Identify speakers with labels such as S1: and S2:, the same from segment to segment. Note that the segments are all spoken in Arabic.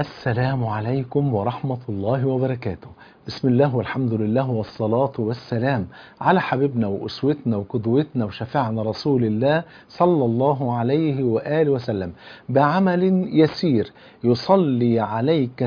S1: السلام عليكم ورحمة الله وبركاته. بسم الله والحمد لله والصلاة والسلام على حبيبنا وأسوتنا وقدوتنا وشفيعنا رسول الله صلى الله عليه وآله وسلم. بعمل يسير يصلي عليك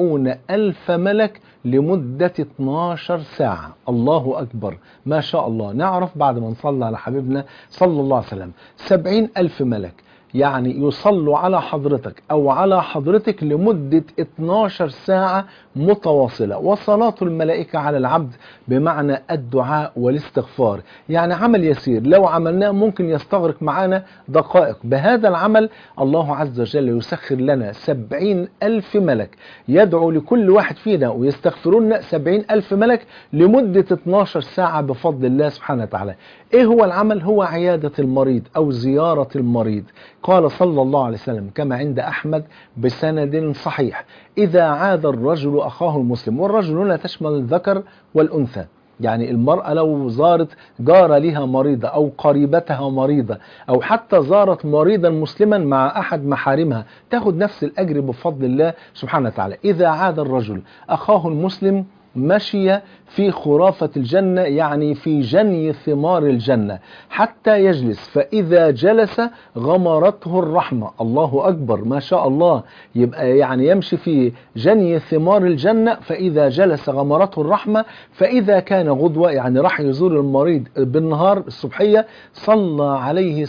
S1: 70,000 ملك لمدة 12 ساعة. الله أكبر، ما شاء الله. نعرف بعد ما نصلي على حبيبنا صلى الله عليه وسلم 70,000 ملك يعني يصلوا على حضرتك أو على حضرتك لمدة 12 ساعة متواصلة. وصلاة الملائكة على العبد بمعنى الدعاء والاستغفار، يعني عمل يسير لو عملناه ممكن يستغرق معنا دقائق. بهذا العمل الله عز وجل يسخر لنا 70,000 ملك يدعو لكل واحد فينا ويستغفرون 70,000 ملك لمدة 12 ساعة بفضل الله سبحانه وتعالى. ايه هو العمل؟ هو عيادة المريض أو زيارة المريض. قال صلى الله عليه وسلم كما عند أحمد بسند صحيح: إذا عاد الرجل أخاه المسلم. والرجل هنا تشمل الذكر والأنثى، يعني المرأة لو زارت جارة لها مريضة أو قريبتها مريضة أو حتى زارت مريضا مسلما مع أحد محارمها تاخد نفس الأجر بفضل الله سبحانه وتعالى. إذا عاد الرجل أخاه المسلم مشي في خرافة الجنة، يعني في جني ثمار الجنة حتى يجلس، فإذا جلس غمرته الرحمة. الله أكبر، ما شاء الله. يبقى يعني يمشي في جني ثمار الجنة، فإذا جلس غمرته الرحمة. فإذا كان غدوة يعني راح يزور المريض بالنهار الصبحية صلى عليه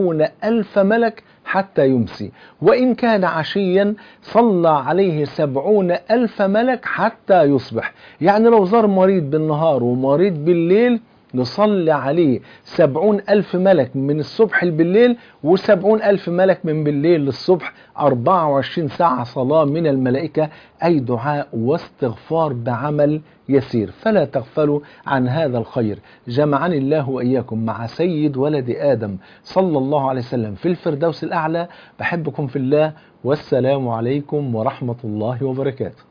S1: 70,000 ملك حتى يمسي. وإن كان عشيا صلى عليه 70,000 ملك حتى يصبح. يعني لو زار مريض بالنهار ومريض بالليل نصلي عليه 70,000 ملك من الصبح بالليل و70,000 ملك من بالليل للصبح. 24 ساعة صلاة من الملائكة، أي دعاء واستغفار بعمل يسير. فلا تغفلوا عن هذا الخير. جمعني الله وإياكم مع سيد ولد آدم صلى الله عليه وسلم في الفردوس الأعلى. بحبكم في الله، والسلام عليكم ورحمة الله وبركاته.